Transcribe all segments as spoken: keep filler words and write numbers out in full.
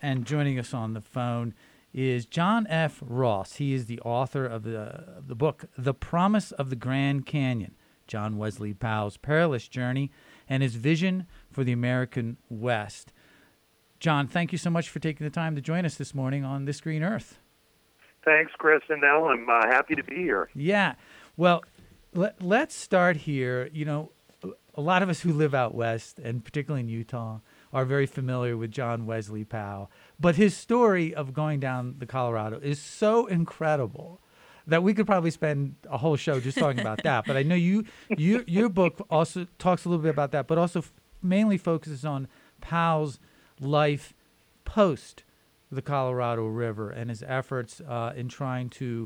and joining us on the phone is John F. Ross. He is the author of the, of the book, The Promise of the Grand Canyon, John Wesley Powell's Perilous Journey and His Vision for the American West. John, thank you so much for taking the time to join us this morning on This Green Earth. Thanks, Chris and Nell. I'm uh, happy to be here. Yeah. Well, let, let's start here. You know, a lot of us who live out west, and particularly in Utah, are very familiar with John Wesley Powell. But his story of going down the Colorado is so incredible that we could probably spend a whole show just talking about that. But I know you, you, your book also talks a little bit about that, but also f- mainly focuses on Powell's life post the Colorado River and his efforts uh, in trying to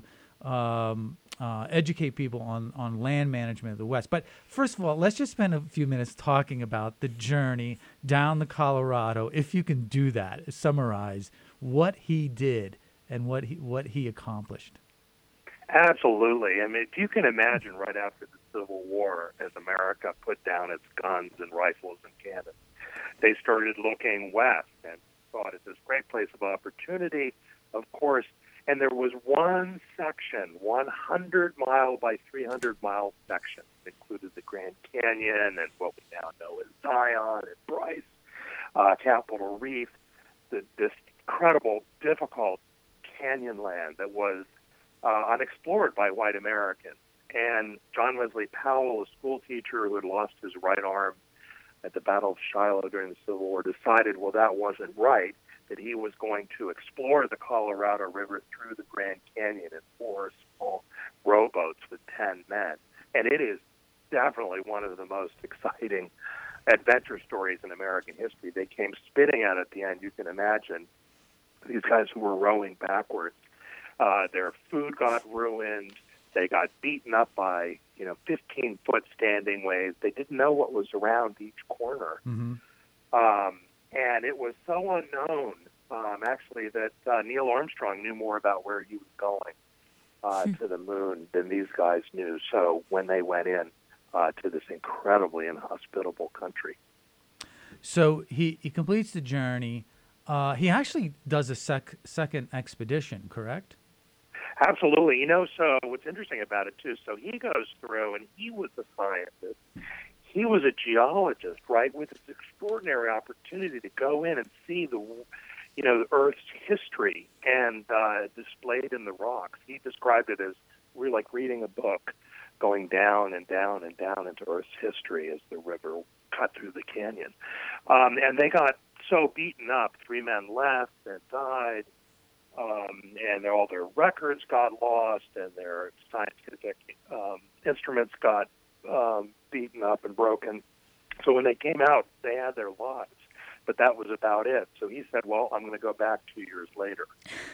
um, uh, educate people on, on land management of the West. But first of all, let's just spend a few minutes talking about the journey down the Colorado. If you can do that, summarize what he did and what he what he accomplished. Absolutely. I mean, if you can imagine right after the Civil War, as America put down its guns and rifles and cannons, they started looking west and thought it's this great place of opportunity, of course. And there was one section, one hundred mile by three hundred mile section, that included the Grand Canyon and what we now know as Zion and Bryce, uh, Capitol Reef, the, this incredible, difficult canyon land that was uh, unexplored by white Americans. And John Wesley Powell, a school teacher who had lost his right arm at the Battle of Shiloh during the Civil War, decided, well, that wasn't right, that he was going to explore the Colorado River through the Grand Canyon in four small rowboats with ten men. And it is definitely one of the most exciting adventure stories in American history. They came spitting out at the end, you can imagine. These guys who were rowing backwards, uh, their food got ruined. They got beaten up by, you know, fifteen-foot standing waves. They didn't know what was around each corner. Mm-hmm. Um, and it was so unknown, um, actually, that uh, Neil Armstrong knew more about where he was going uh, to the moon than these guys knew. So when they went in uh, to this incredibly inhospitable country. So he, he completes the journey. Uh, he actually does a sec- second expedition, correct? Absolutely. You know, so what's interesting about it, too, so he goes through, and he was a scientist. He was a geologist, right, with this extraordinary opportunity to go in and see the, you know, the Earth's history and uh, displayed in the rocks. He described it as we're like reading a book, going down and down and down into Earth's history as the river cut through the canyon. Um, and they got so beaten up, three men left and died. Um, and all their records got lost, and their scientific um, instruments got um, beaten up and broken. So when they came out, they had their lives, but that was about it. So he said, "Well, I'm going to go back two years later."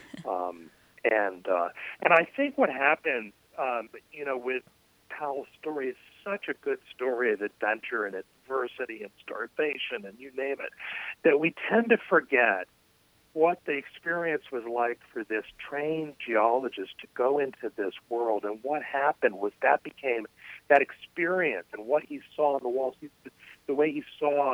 um, and uh, and I think what happened, um, you know, with Powell's story is such a good story of adventure and adversity and starvation and you name it, that we tend to forget what the experience was like for this trained geologist to go into this world. And what happened was that became that experience, and what he saw on the walls, the way he saw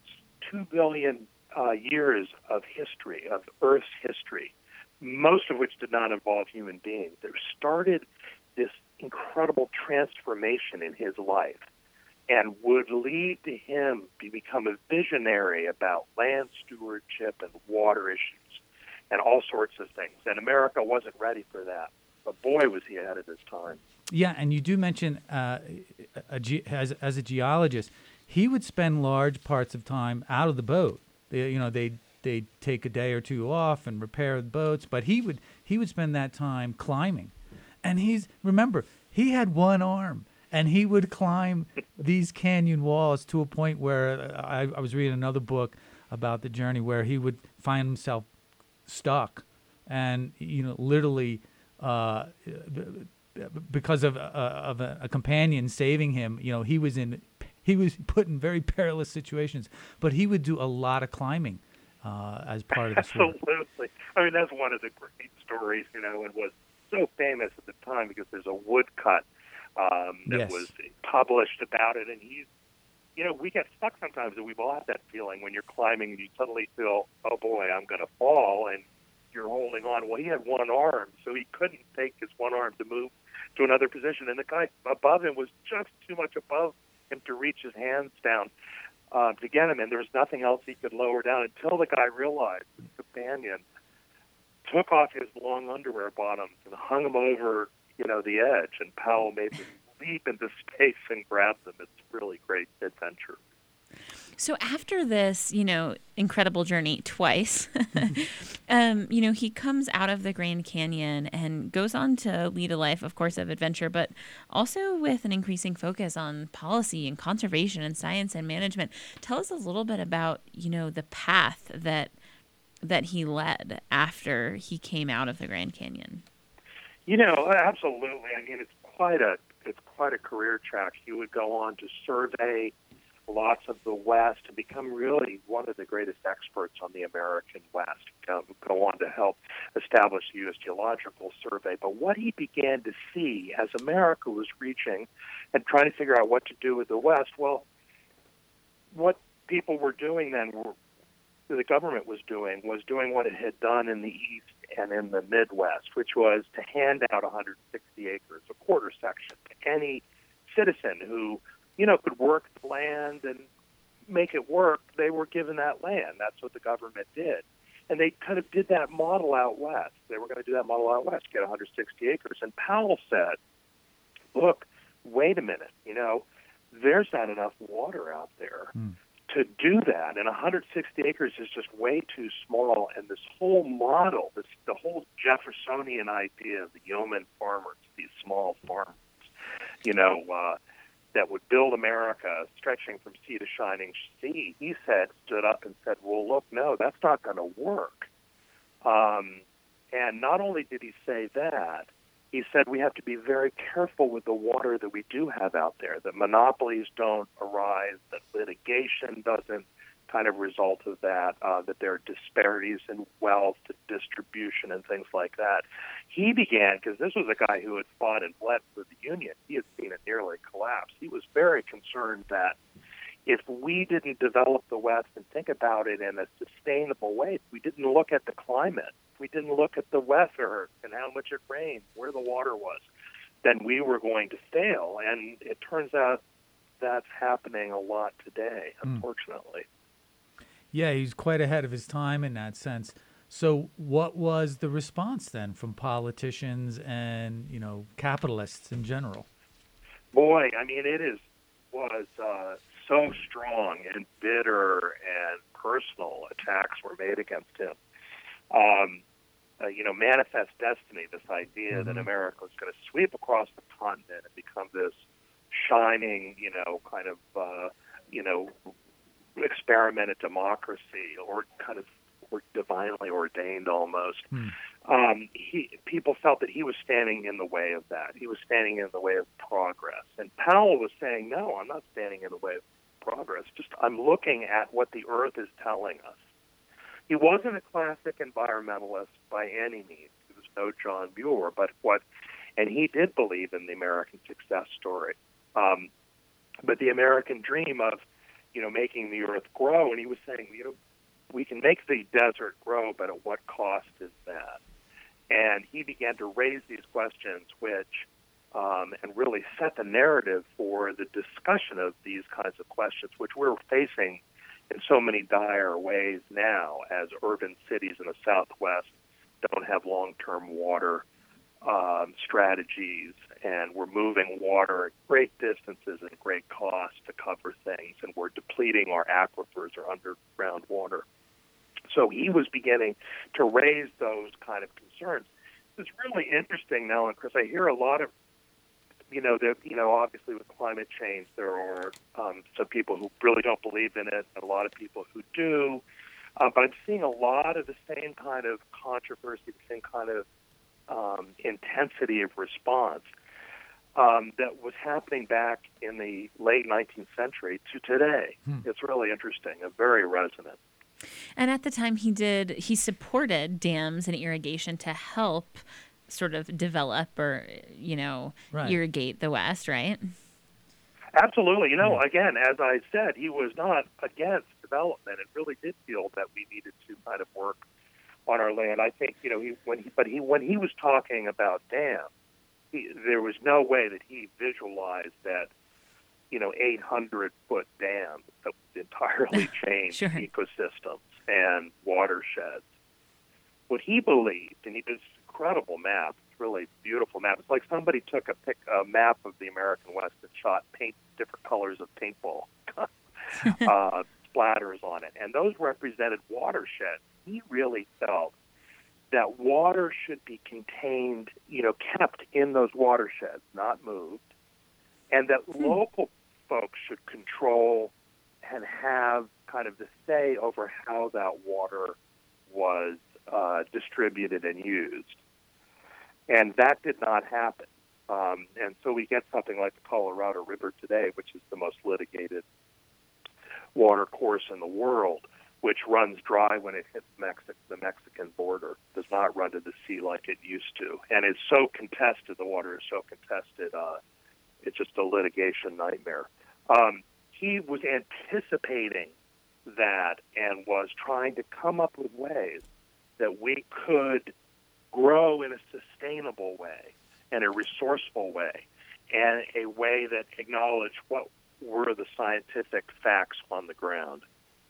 two billion uh, years of history, of Earth's history, most of which did not involve human beings. There started this incredible transformation in his life, and would lead to him to become a visionary about land stewardship and water issues and all sorts of things. And America wasn't ready for that. But boy, was he ahead of his time. Yeah, and you do mention uh, a ge- as, as a geologist, he would spend large parts of time out of the boat. They, you know, they'd, they'd take a day or two off and repair the boats, but he would he would spend that time climbing. And he's, remember, he had one arm. And he would climb these canyon walls to a point where I, I was reading another book about the journey where he would find himself stuck, and you know, literally, uh, because of uh, of a, a companion saving him, you know, he was in he was put in very perilous situations. But he would do a lot of climbing uh, as part of this work. Absolutely. I mean, that's one of the great stories, you know, and was so famous at the time because there's a woodcut Um, that yes. was published about it, and he's, you know, we get stuck sometimes, and we've all had that feeling when you're climbing and you suddenly feel, oh boy, I'm going to fall, and you're holding on. Well, he had one arm, so he couldn't take his one arm to move to another position, and the guy above him was just too much above him to reach his hands down uh, to get him, and there was nothing else he could lower down until the guy realized his companion took off his long underwear bottoms and hung him over, you know, the edge, and Powell made this leap into space and grabbed them. It's a really great adventure. So after this, you know, incredible journey twice, um, you know, he comes out of the Grand Canyon and goes on to lead a life, of course, of adventure, but also with an increasing focus on policy and conservation and science and management. Tell us a little bit about, you know, the path that that he led after he came out of the Grand Canyon. You know, absolutely. I mean, it's quite a it's quite a career track. He would go on to survey lots of the West and become really one of the greatest experts on the American West. Um, go on to help establish the U S Geological Survey. But what he began to see as America was reaching and trying to figure out what to do with the West, well, what people were doing then, were, the government was doing, was doing what it had done in the East and in the Midwest, which was to hand out one hundred sixty acres, a quarter section, to any citizen who, you know, could work the land and make it work. They were given that land. That's what the government did. And they kind of did that model out west. They were going to do that model out west, get one hundred sixty acres. And Powell said, look, wait a minute, you know, there's not enough water out there mm. to do that. And one hundred sixty acres is just way too small. And this whole model, this the whole Jeffersonian idea of the yeoman farmers, these small farmers, you know, uh, that would build America stretching from sea to shining sea, he said, stood up and said, well, look, no, that's not going to work. Um, and not only did he say that, he said we have to be very careful with the water that we do have out there, that monopolies don't arise, that litigation doesn't kind of result of that, uh, that there are disparities in wealth, distribution, and things like that. He began, because this was a guy who had fought and bled for the Union. He had seen it nearly collapse. He was very concerned that if we didn't develop the West and think about it in a sustainable way, if we didn't look at the climate, if we didn't look at the weather and how much it rained, where the water was, then we were going to fail. And it turns out that's happening a lot today, unfortunately. Mm. Yeah, he's quite ahead of his time in that sense. So what was the response then from politicians and, you know, capitalists in general? Boy, I mean, it is was uh, so strong and bitter and personal attacks were made against him. Um, uh, you know, manifest destiny, this idea mm-hmm. that America was going to sweep across the continent and become this shining, you know, kind of, uh, you know, experimented democracy, or kind of or divinely ordained almost. Hmm. Um, he, people felt that he was standing in the way of that. He was standing in the way of progress. And Powell was saying, no, I'm not standing in the way of progress. Just I'm looking at what the earth is telling us. He wasn't a classic environmentalist by any means. He was no John Muir, but what, and he did believe in the American success story. Um, but the American dream of you know, making the earth grow. And he was saying, you know, we can make the desert grow, but at what cost is that? And he began to raise these questions, which, um, and really set the narrative for the discussion of these kinds of questions, which we're facing in so many dire ways now as urban cities in the Southwest don't have long-term water um, strategies, and we're moving water at great distances and great cost to cover things, and we're depleting our aquifers or underground water. So he was beginning to raise those kind of concerns. It's really interesting now, and Chris, I hear a lot of, you know, that you know, obviously with climate change, there are um, some people who really don't believe in it, and a lot of people who do. Uh, but I'm seeing a lot of the same kind of controversy, the same kind of Um, intensity of response um, that was happening back in the late nineteenth century to today. Hmm. It's really interesting, and very resonant. And at the time he did, he supported dams and irrigation to help sort of develop or, you know, right. irrigate the West, right? Absolutely. You know, Yeah. again, as I said, he was not against development and really did feel that we needed to kind of work on our land. I think, you know, he when he but he when he was talking about dams, he, there was no way that he visualized that, you know, eight hundred foot dams that would entirely change Sure. ecosystems and watersheds. What he believed, and he did this incredible map, it's really beautiful map. It's like somebody took a, pic, a map of the American West and shot paint different colors of paintball uh, splatters on it, and those represented watersheds. He really felt that water should be contained, you know, kept in those watersheds, not moved, and that hmm. local folks should control and have kind of the say over how that water was uh, distributed and used. And that did not happen. Um, and so we get something like the Colorado River today, which is the most litigated water course in the world, which runs dry when it hits Mexico, the Mexican border, does not run to the sea like it used to. And it's so contested, the water is so contested, uh, it's just a litigation nightmare. Um, he was anticipating that and was trying to come up with ways that we could grow in a sustainable way and a resourceful way and a way that acknowledged what were the scientific facts on the ground.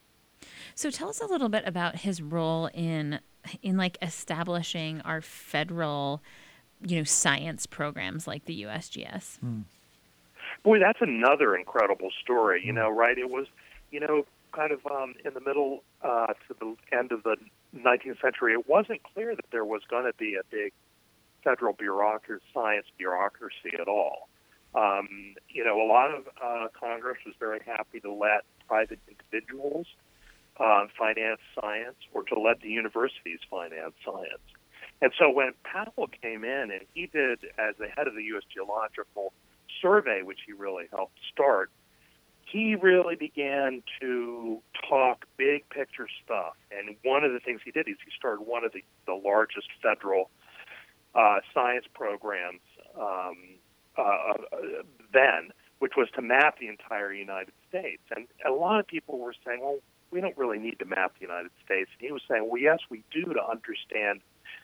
So tell us a little bit about his role in in like establishing our federal, you know, science programs like the U S G S. Hmm. Boy, that's another incredible story, you know, right? It was, you know, kind of um, in the middle uh, to the end of the nineteenth century, it wasn't clear that there was going to be a big federal bureaucracy, science bureaucracy at all. Um, you know, a lot of uh, Congress was very happy to let private individuals uh, finance science or to let the universities finance science. And so when Powell came in and he did, as the head of the U S Geological Survey, which he really helped start, he really began to talk big picture stuff. And one of the things he did is he started one of the, the largest federal uh, science programs um, uh, then, which was to map the entire United States. And a lot of people were saying, well, we don't really need to map the United States. And he was saying, well, yes, we do, to understand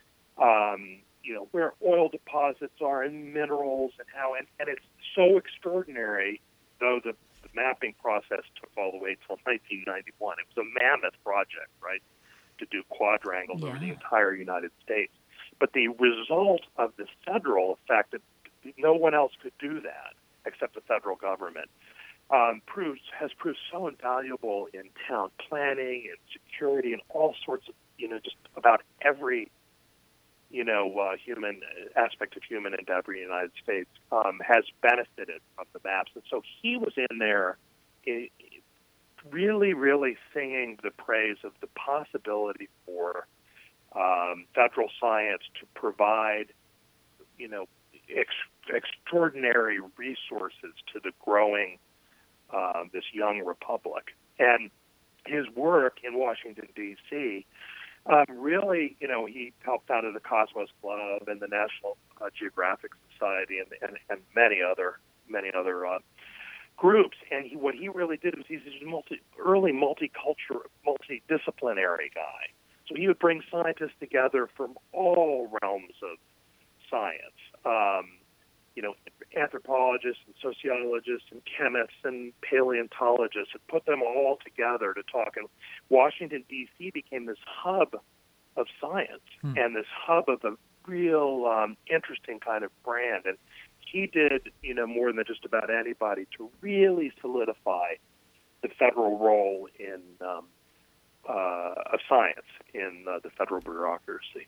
um, you know, where oil deposits are and minerals and how, and, and it's so extraordinary, though the, the mapping process took all the way till nineteen ninety-one. It was a mammoth project, right, to do quadrangles yeah. over the entire United States. But the result of this federal effect, that no one else could do that except the federal government, um, proves has proved so invaluable in town planning and security and all sorts of, you know, just about every you know, uh, human aspect of human endeavor in the United States um, has benefited from the maps. And so he was in there it, really, really singing the praise of the possibility for um, federal science to provide, you know, ex- extraordinary resources to the growing, uh, this young republic. And his work in Washington, D C, Um, really, you know, he helped founded the Cosmos Club and the National uh, Geographic Society and, and, and many other many other uh, groups. And he, what he really did was he's a multi, early multicultural, multidisciplinary guy. So he would bring scientists together from all realms of science, um, you know, anthropologists and sociologists and chemists and paleontologists, and put them all together to talk. And Washington, D C became this hub of science hmm. and this hub of a real um, interesting kind of brand. And he did, you know, more than just about anybody to really solidify the federal role in um, uh, of science in uh, the federal bureaucracy.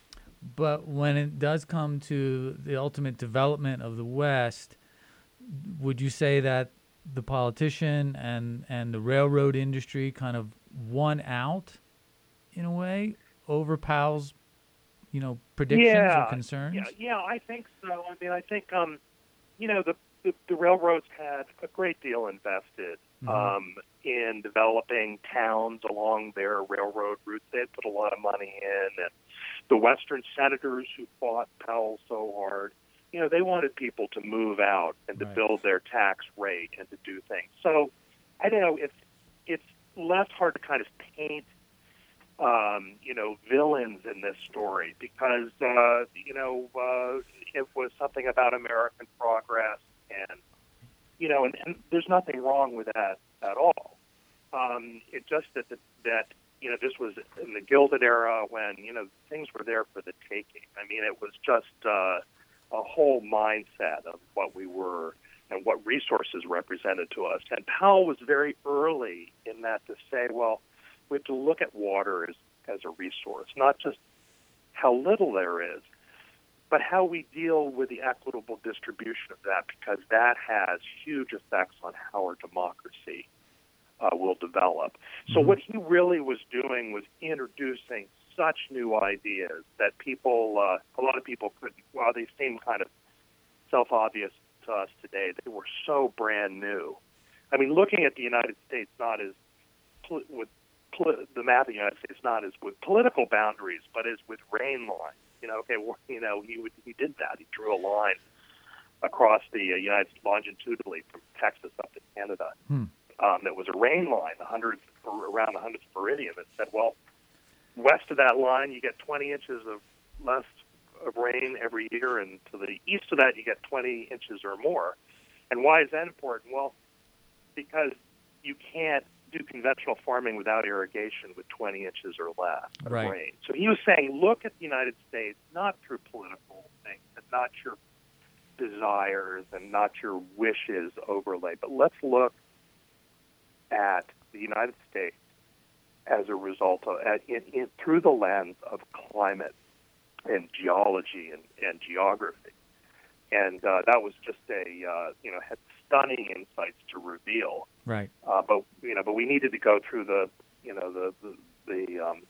But when it does come to the ultimate development of the West, would you say that the politician and, and the railroad industry kind of won out in a way over Powell's, you know, predictions yeah, or concerns? Yeah, yeah, I think so. I mean, I think, um, you know, the, the, the railroads had a great deal invested mm-hmm. um, in developing towns along their railroad routes. They had put a lot of money in, and the Western senators who fought Powell so hard, you know, they wanted people to move out and to Right. build their tax rate and to do things. So I don't know, it's it's less hard to kind of paint, um, you know, villains in this story because, uh, you know, uh, it was something about American progress and, you know, and, and there's nothing wrong with that at all. Um, it's just that, the, that, you know, this was in the Gilded Era when, you know, things were there for the taking. I mean, it was just uh, a whole mindset of what we were and what resources represented to us. And Powell was very early in that to say, well, we have to look at water as, as a resource, not just how little there is, but how we deal with the equitable distribution of that, because that has huge effects on how our democracy uh, will develop. So Mhm. what he really was doing was introducing such new ideas that people, uh, a lot of people couldn't, while they seem kind of self-obvious to us today, they were so brand new. I mean, looking at the United States not as, pol- with pol- the map of the United States not as with political boundaries, but as with rain lines. You know, okay, well, you know, he would, he did that. He drew a line across the uh, United States longitudinally from Texas up to Canada. Hmm. Um, that was a rain line, the hundredth around the hundredth meridian. That said, well, west of that line, you get twenty inches of less of rain every year, and to the east of that, you get twenty inches or more. And why is that important? Well, because you can't do conventional farming without irrigation with twenty inches or less of Right. rain. So he was saying, look at the United States not through political things and not your desires and not your wishes overlay, but let's look at the United States as a result of, at, in, in, through the lens of climate and geology and, and geography. And uh, that was just a, uh, you know, had stunning insights to reveal. Right. Uh, but, you know, but we needed to go through the, you know, the, the, the um,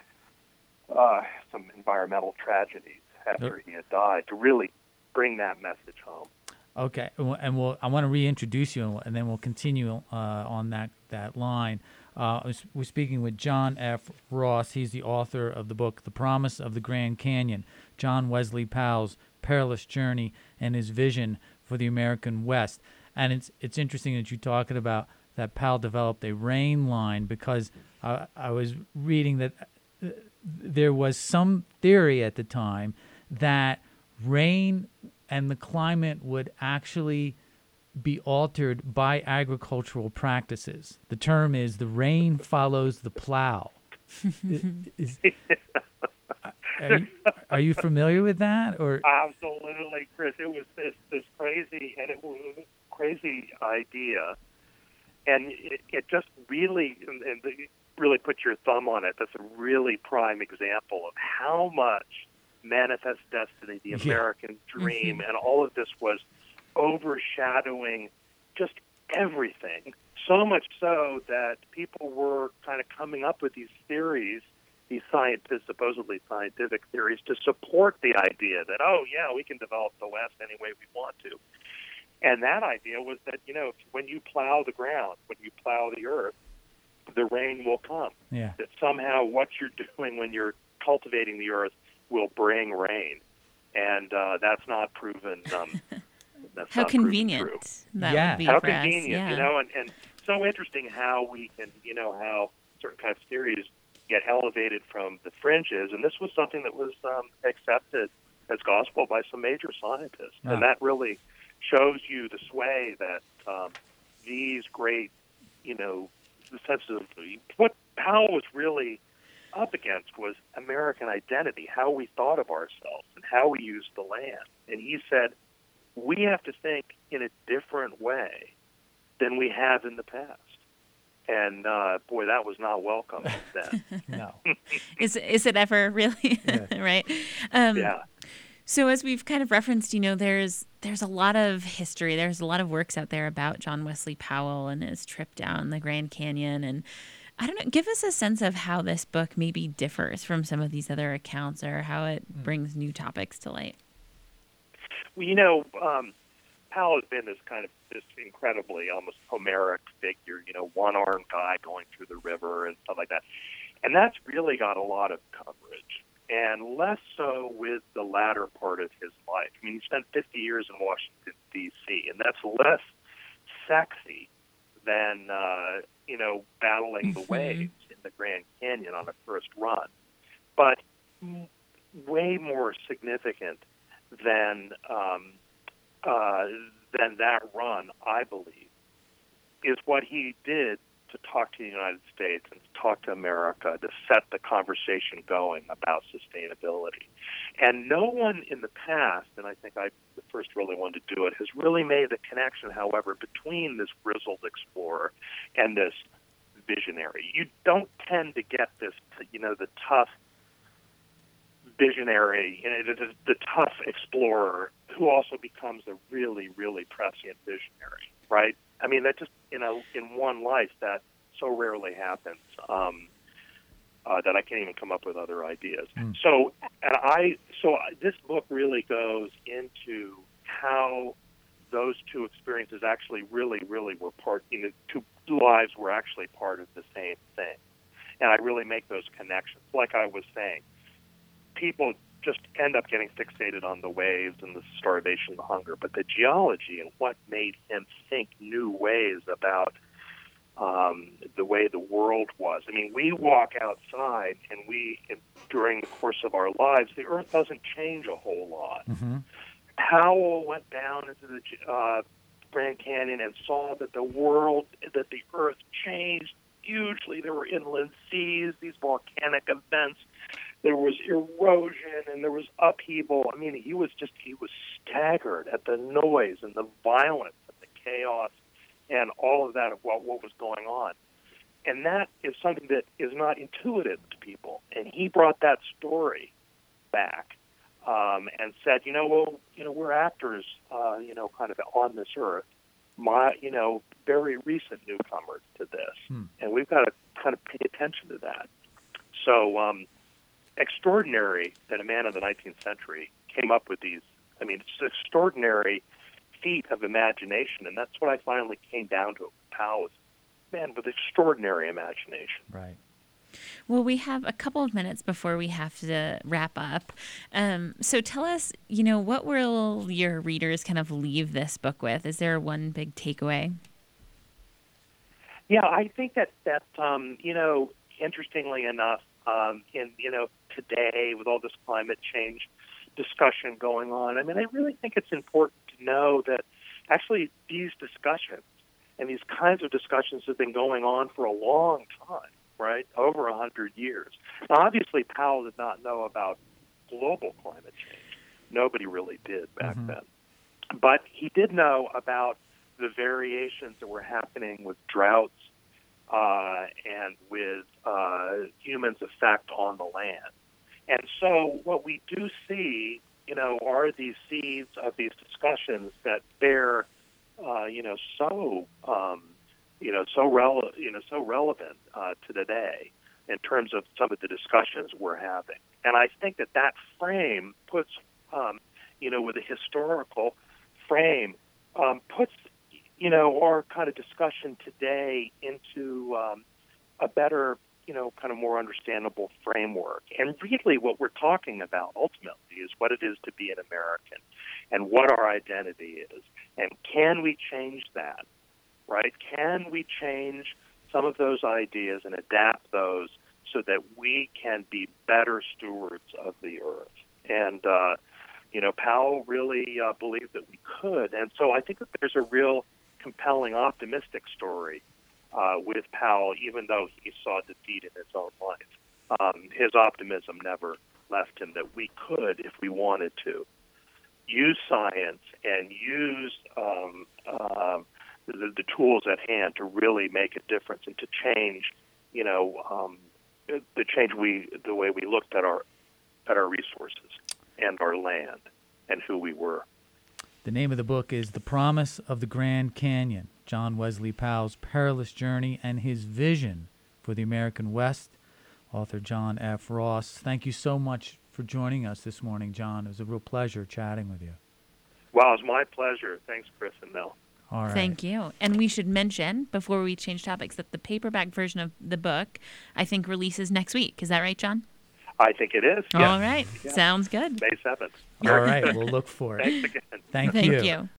uh, some environmental tragedies after Yep. he had died to really bring that message home. Okay, and we'll, and we'll I want to reintroduce you, and, we'll, and then we'll continue uh, on that that line. Uh, I was- we're speaking with John F. Ross. He's the author of the book "The Promise of the Grand Canyon: John Wesley Powell's Perilous Journey and His Vision for the American West." And it's it's interesting that you're talking about that Powell developed a rain line, because uh, I was reading that uh, there was some theory at the time that rain and the climate would actually be altered by agricultural practices. The term is the rain follows the plow. Is- are, you, are you familiar with that? Or Absolutely, Chris. It was this this crazy and it was a crazy idea, and it, it just really and, and the, really put your thumb on it. That's a really prime example of how much Manifest Destiny, the Yeah. American dream, and all of this was overshadowing just everything. So much so that people were kind of coming up with these theories, these scientists, supposedly scientific theories, to support the idea that, oh, yeah, we can develop the West any way we want to. And that idea was that, you know, when you plow the ground, when you plow the earth, the rain will come. yeah, That somehow what you're doing when you're cultivating the earth will bring rain. And uh, that's not proven. Um, that's How not proven convenient true. that Yeah. would be How for convenient, us. Yeah. you know, and, and so interesting how we can, you know, how certain kinds of theories get elevated from the fringes. And this was something that was um, accepted as gospel by some major scientists. Ah. And that really shows you the sway that um, these great, you know, the sense of what Powell was really up against was American identity, how we thought of ourselves and how we used the land. And he said, we have to think in a different way than we have in the past. And, uh, boy, that was not welcome then. no. Is is it ever really? Yeah. Right. Um, Yeah. So as we've kind of referenced, you know, there's there's a lot of history. There's a lot of works out there about John Wesley Powell and his trip down the Grand Canyon. And I don't know, give us a sense of how this book maybe differs from some of these other accounts, or how it brings new topics to light. Well, you know, um, Powell has been this kind of this incredibly almost Homeric figure, you know, one-armed guy going through the river and stuff like that. And that's really got a lot of coverage. and less so with the latter part of his life. I mean, he spent fifty years in Washington, D C, and that's less sexy than, uh, you know, battling the waves in the Grand Canyon on a first run. But m- way more significant than um, uh, than that run, I believe, is what he did to talk to the United States and to talk to America, to set the conversation going about sustainability. And no one in the past, and I think I the first really one to do it, has really made the connection, however, between this grizzled explorer and this visionary. You don't tend to get this, you know, the tough visionary, you know, the, the tough explorer who also becomes a really, really prescient visionary, right? I mean, that just, you know, in one life, that so rarely happens um, uh, that I can't even come up with other ideas. Mm. So, and I, so this book really goes into how those two experiences actually really, really were part, you know, two lives were actually part of the same thing. And I really make those connections. Like I was saying, people just end up getting fixated on the waves and the starvation, the hunger, but the geology and what made him think new ways about um, the way the world was. I mean, we walk outside and we, during the course of our lives, the earth doesn't change a whole lot. Mm-hmm. Powell went down into the uh, Grand Canyon and saw that the world, that the earth changed hugely. There were inland seas, these volcanic events. There was erosion and there was upheaval. I mean, he was just, he was staggered at the noise and the violence and the chaos and all of that of what, what was going on. And that is something that is not intuitive to people. And he brought that story back um, and said, you know, well, you know, we're actors, uh, you know, kind of on this earth, my, you know, very recent newcomers to this. Hmm. And we've got to kind of pay attention to that. So, um, extraordinary that a man of the nineteenth century came up with these. I mean, it's an extraordinary feat of imagination, and that's what I finally came down to. Powell was a man with extraordinary imagination. Right. Well, we have a couple of minutes before we have to wrap up. Um, so tell us, you know, what will your readers kind of leave this book with? Is there one big takeaway? Yeah, I think that, that um, you know, interestingly enough, Um, in, you know, today with all this climate change discussion going on, I mean, I really think it's important to know that actually these discussions and these kinds of discussions have been going on for a long time, right? Over a hundred years. Now, obviously, Powell did not know about global climate change. Nobody really did back mm-hmm. then. But he did know about the variations that were happening with droughts, Uh, and with uh, humans' effect on the land. And so what we do see, you know, are these seeds of these discussions that bear, uh, you know, so, um, you know, so, rele- you know, so relevant uh, to today in terms of some of the discussions we're having. And I think that that frame puts, um, you know, with a historical frame, um, puts you know, our kind of discussion today into um, a better, you know, kind of more understandable framework. And really what we're talking about ultimately is what it is to be an American and what our identity is. And can we change that, right? Can we change some of those ideas and adapt those so that we can be better stewards of the earth? And, uh, you know, Powell really uh, believed that we could. And so I think that there's a real compelling, optimistic story uh, with Powell, even though he saw defeat in his own life. Um, his optimism never left him that we could, if we wanted to, use science and use um, uh, the, the tools at hand to really make a difference and to change, you know, um, the change we, the way we looked at our at our resources and our land and who we were. The name of the book is The Promise of the Grand Canyon, John Wesley Powell's perilous journey and his vision for the American West. Author John F. Ross. Thank you so much for joining us this morning, John. It was a real pleasure chatting with you. Well, it was my pleasure. Thanks, Chris and Mel. All right. Thank you. And we should mention, before we change topics, that the paperback version of the book, I think, releases next week. Is that right, John? I think it is. Yeah. All right. Yeah. Sounds good. May seventh. All right. We'll look for it. Thanks again. Thank, Thank you. you.